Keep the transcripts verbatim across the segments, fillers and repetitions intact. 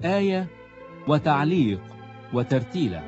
آية وتعليق وترتيلة.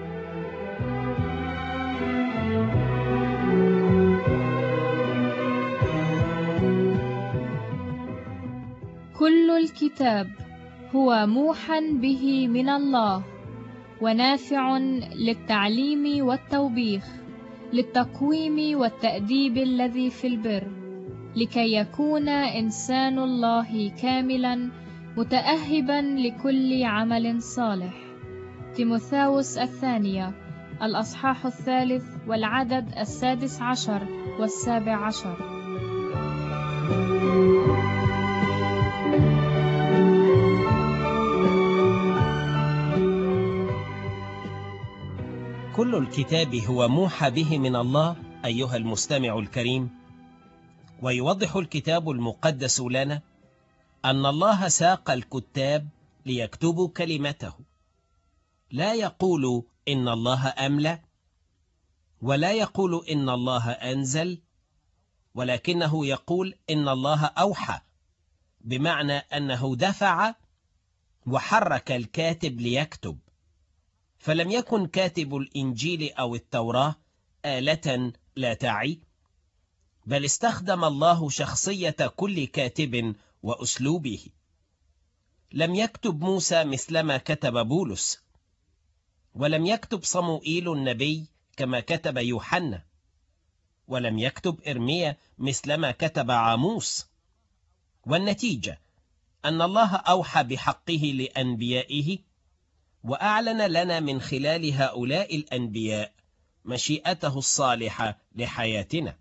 كل الكتاب هو موحى به من الله ونافع للتعليم والتوبيخ، للتقويم والتأديب الذي في البر، لكي يكون إنسان الله كاملا متأهبا لكل عمل صالح. تيموثاوس الثانية الأصحاح الثالث والعدد السادس عشر والسابع عشر. كل الكتاب هو موحى به من الله أيها المستمع الكريم. ويوضح الكتاب المقدس لنا أن الله ساق الكتاب ليكتبوا كلمته. لا يقول إن الله أملى، ولا يقول إن الله أنزل، ولكنه يقول إن الله أوحى، بمعنى أنه دفع وحرك الكاتب ليكتب. فلم يكن كاتب الإنجيل أو التوراة آلة لا تعي، بل استخدم الله شخصية كل كاتب وأسلوبه. لم يكتب موسى مثلما كتب بولس، ولم يكتب صموئيل النبي كما كتب يوحنا، ولم يكتب إرميا مثلما كتب عاموس. والنتيجة أن الله أوحى بحقه لأنبيائه، وأعلن لنا من خلال هؤلاء الأنبياء مشيئته الصالحة لحياتنا.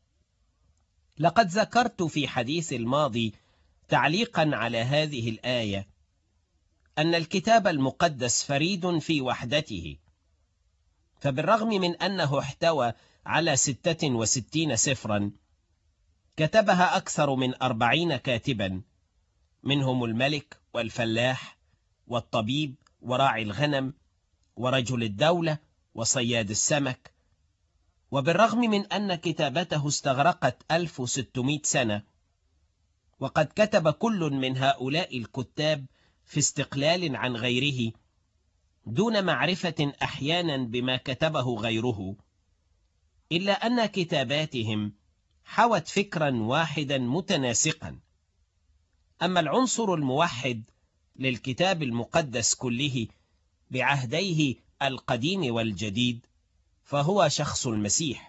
لقد ذكرت في حديث الماضي تعليقا على هذه الآية أن الكتاب المقدس فريد في وحدته، فبالرغم من أنه احتوى على ستة وستين سفرا كتبها أكثر من أربعين كاتبا، منهم الملك والفلاح والطبيب وراعي الغنم ورجل الدولة وصياد السمك. وبالرغم من أن كتابته استغرقت ألف وستمائة سنة، وقد كتب كل من هؤلاء الكتاب في استقلال عن غيره دون معرفة أحيانا بما كتبه غيره، إلا أن كتاباتهم حوت فكرا واحدا متناسقا. أما العنصر الموحد للكتاب المقدس كله بعهديه القديم والجديد فهو شخص المسيح.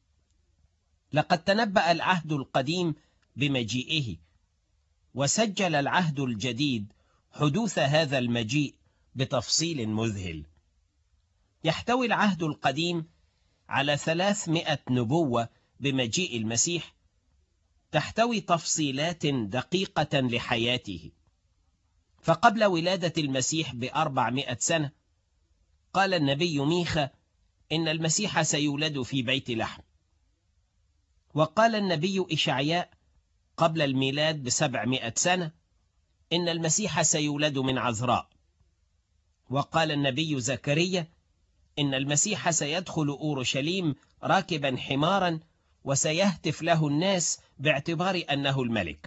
لقد تنبأ العهد القديم بمجيئه، وسجل العهد الجديد حدوث هذا المجيء بتفصيل مذهل. يحتوي العهد القديم على ثلاثمائة نبوة بمجيء المسيح، تحتوي تفصيلات دقيقة لحياته. فقبل ولادة المسيح بأربعمائة سنة قال النبي ميخا إن المسيح سيولد في بيت لحم. وقال النبي إشعياء قبل الميلاد بسبعمائة سنة إن المسيح سيولد من عذراء. وقال النبي زكريا إن المسيح سيدخل أورشليم راكبا حمارا وسيهتف له الناس باعتبار أنه الملك.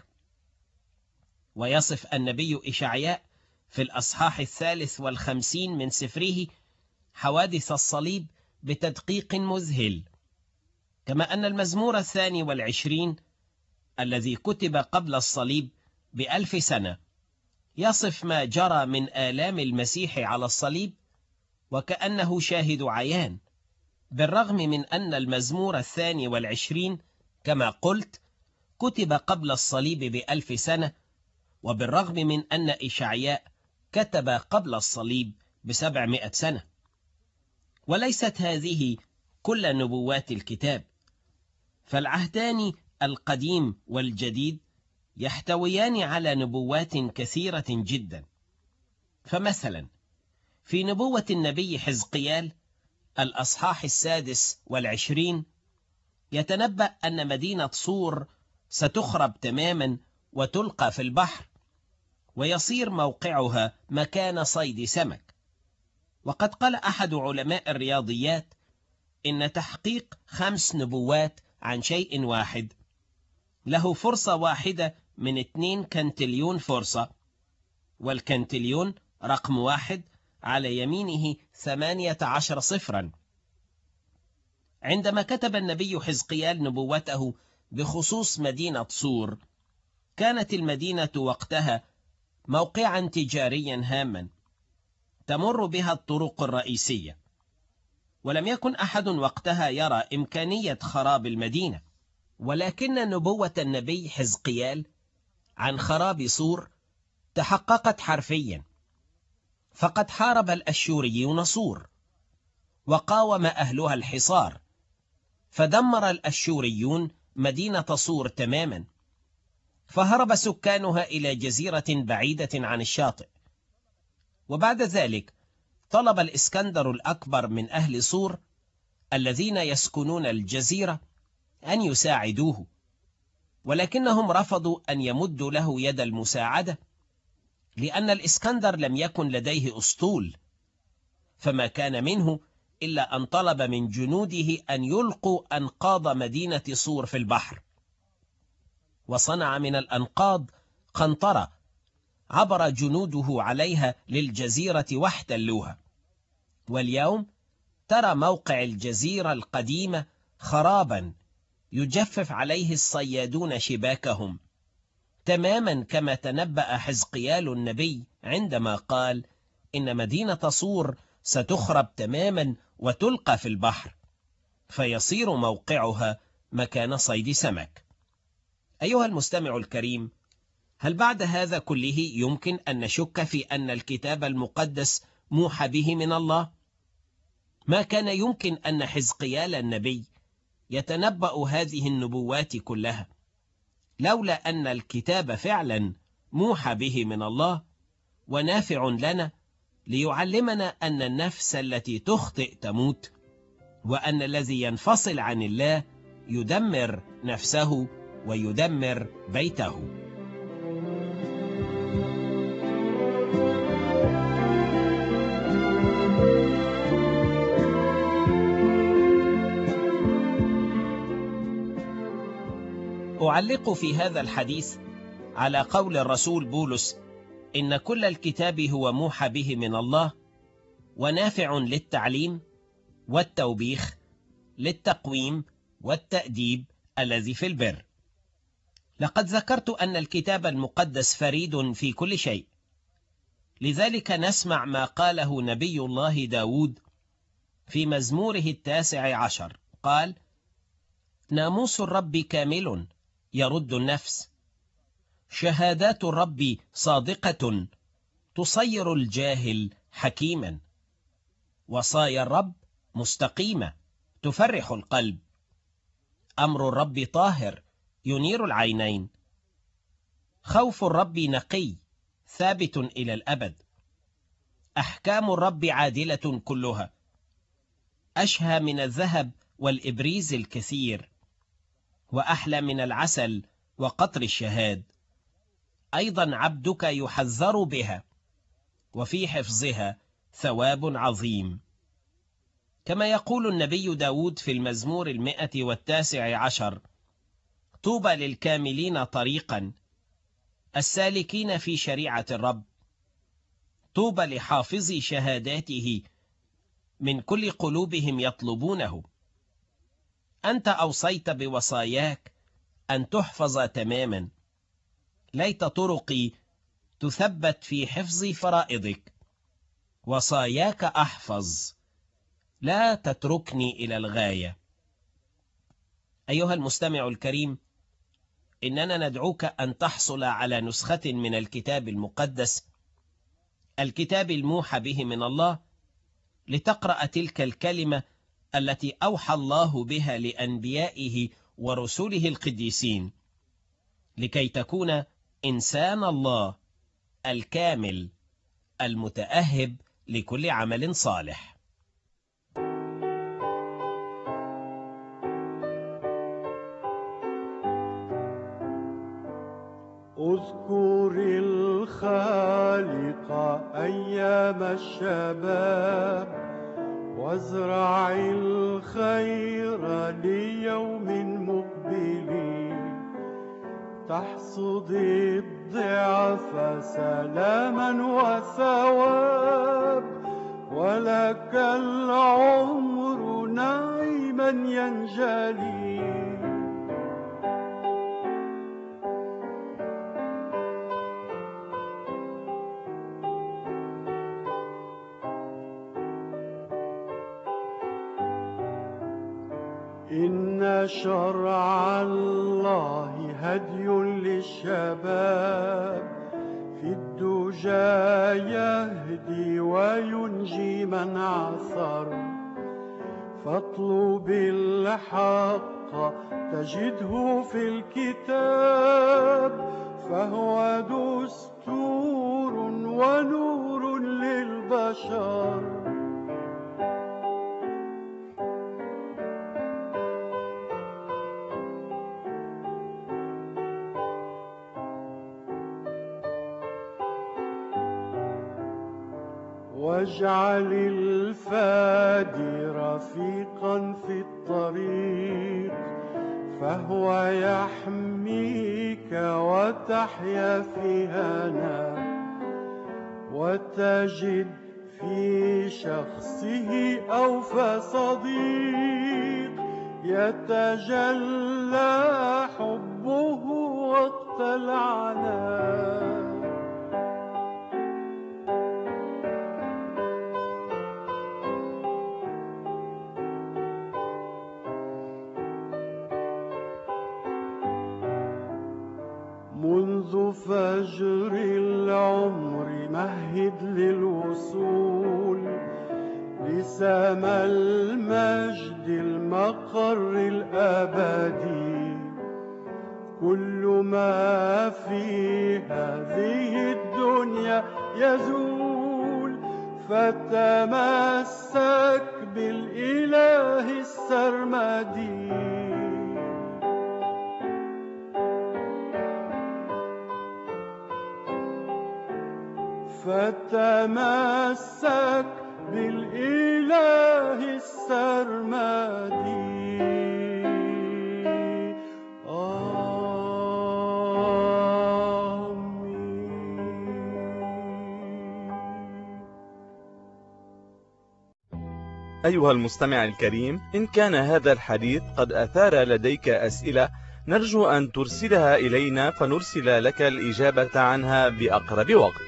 ويصف النبي إشعياء في الأصحاح الثالث والخمسين من سفره حوادث الصليب بتدقيق مذهل، كما أن المزمور الثاني والعشرين الذي كتب قبل الصليب بألف سنة يصف ما جرى من آلام المسيح على الصليب وكأنه شاهد عيان، بالرغم من أن المزمور الثاني والعشرين كما قلت كتب قبل الصليب بألف سنة، وبالرغم من أن إشعياء كتب قبل الصليب بسبعمائة سنة. وليست هذه كل نبوات الكتاب، فالعهدان القديم والجديد يحتويان على نبوات كثيرة جدا. فمثلا في نبوة النبي حزقيال الأصحاح السادس والعشرين يتنبأ أن مدينة صور ستخرب تماما وتلقى في البحر، ويصير موقعها مكان صيد سمك. وقد قال أحد علماء الرياضيات إن تحقيق خمس نبوات عن شيء واحد له فرصة واحدة من اتنين كنتليون فرصة، والكنتليون رقم واحد على يمينه ثمانية عشر صفرا. عندما كتب النبي حزقيال نبوته بخصوص مدينة صور، كانت المدينة وقتها موقعا تجاريا هاما تمر بها الطرق الرئيسية، ولم يكن أحد وقتها يرى إمكانية خراب المدينة. ولكن نبوة النبي حزقيال عن خراب صور تحققت حرفيا، فقد حارب الأشوريون صور وقاوم أهلها الحصار، فدمر الأشوريون مدينة صور تماما، فهرب سكانها إلى جزيرة بعيدة عن الشاطئ. وبعد ذلك طلب الإسكندر الأكبر من أهل صور الذين يسكنون الجزيرة أن يساعدوه، ولكنهم رفضوا أن يمدوا له يد المساعدة، لأن الإسكندر لم يكن لديه أسطول، فما كان منه إلا أن طلب من جنوده أن يلقوا أنقاض مدينة صور في البحر، وصنع من الأنقاض قنطرة عبر جنوده عليها للجزيرة واحتلوها. واليوم ترى موقع الجزيرة القديمة خرابا يجفف عليه الصيادون شباكهم، تماما كما تنبأ حزقيال النبي عندما قال إن مدينة صور ستخرب تماما وتلقى في البحر، فيصير موقعها مكان صيد سمك. أيها المستمع الكريم، هل بعد هذا كله يمكن أن نشك في أن الكتاب المقدس موحى به من الله؟ ما كان يمكن أن حزقيال النبي يتنبأ هذه النبوات كلها لولا أن الكتاب فعلا موحى به من الله ونافع لنا، ليعلمنا أن النفس التي تخطئ تموت، وأن الذي ينفصل عن الله يدمر نفسه ويدمر بيته. أعلق في هذا الحديث على قول الرسول بولس إن كل الكتاب هو موحى به من الله ونافع للتعليم والتوبيخ للتقويم والتأديب الذي في البر. لقد ذكرت أن الكتاب المقدس فريد في كل شيء، لذلك نسمع ما قاله نبي الله داود في مزموره التاسع عشر، قال: ناموس الرب كامل يرد النفس، شهادات الرب صادقة تصير الجاهل حكيما، وصايا الرب مستقيمة تفرح القلب، أمر الرب طاهر ينير العينين، خوف الرب نقي ثابت إلى الأبد، أحكام الرب عادلة كلها، أشهى من الذهب والإبريز الكثير، وأحلى من العسل وقطر الشهاد. أيضا عبدك يحذر بها، وفي حفظها ثواب عظيم. كما يقول النبي داود في المزمور المئة والتاسع عشر: طوبى للكاملين طريقا، السالكين في شريعة الرب، طوبى لحافظي شهاداته، من كل قلوبهم يطلبونه. أنت أوصيت بوصاياك أن تحفظ تماما، ليت طرقي تثبت في حفظ فرائضك. وصاياك أحفظ، لا تتركني إلى الغاية. أيها المستمع الكريم، إننا ندعوك أن تحصل على نسخة من الكتاب المقدس، الكتاب الموحى به من الله، لتقرأ تلك الكلمة التي أوحى الله بها لأنبيائه ورسوله القديسين، لكي تكون إنسان الله الكامل المتأهب لكل عمل صالح. اذكر الخالق أيام الشباب، وازرع الخير ليوم مقبل، تحصد الضعف سلاما وثواب، ولك العمر نعيما ينجلي. إن شرع الله هدي للشباب، في الدجى يهدي وينجي من عثر. فاطلب الحق تجده في الكتاب، فهو دستور ونور للبشر. واجعل الفادي رفيقا في الطريق، فهو يحميك وتحيا في هنا، وتجد في شخصه أوفى صديق، يتجلى حبه وقت العناء. منذ فجر العمر مهد للوصول لسما المجد المقر الأبدي. كل ما في هذه الدنيا يزول، فتمسك بالإله السرمدي. فتمسك بالإله السرمدي. أيها المستمع الكريم، إن كان هذا الحديث قد أثار لديك أسئلة، نرجو أن ترسلها إلينا فنرسل لك الإجابة عنها بأقرب وقت.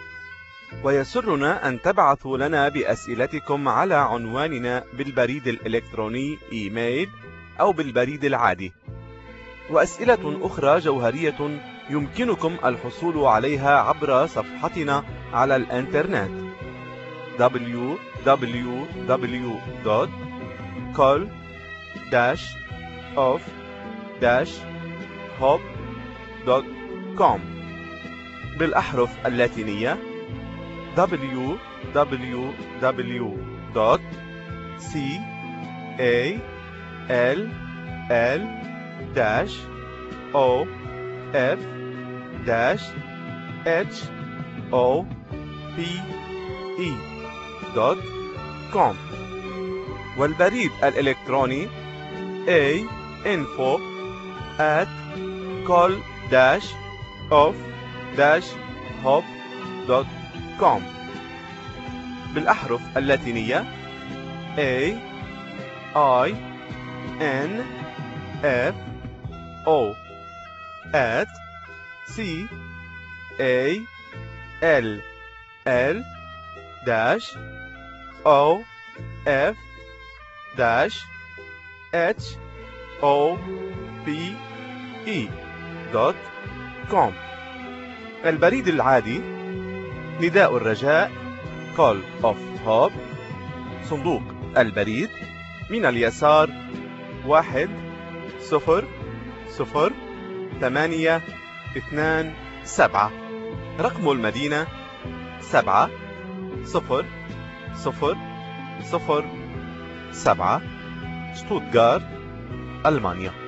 ويسرنا أن تبعثوا لنا بأسئلتكم على عنواننا بالبريد الإلكتروني إيميل أو بالبريد العادي. وأسئلة أخرى جوهرية يمكنكم الحصول عليها عبر صفحتنا على الإنترنت دبليو دبليو دبليو دوت كول داش اوف داش هوب دوت كوم بالأحرف اللاتينية دبليو دبليو دبليو دوت سي إيه إل إل داش أو إف داش إتش أو بي إي دوت كوم. والبريد الإلكتروني A info at call dash of dash hop دوت كوم بالأحرف اللاتينية A I N F O at C A L L dash O F dash H O P E دوت كوم. البريد العادي نداء الرجاء Call of Hope، صندوق البريد من اليسار واحد صفر صفر ثمانية اثنان سبعة، رقم المدينة سبعة صفر صفر صفر سبعة، شتوتغارت، ألمانيا.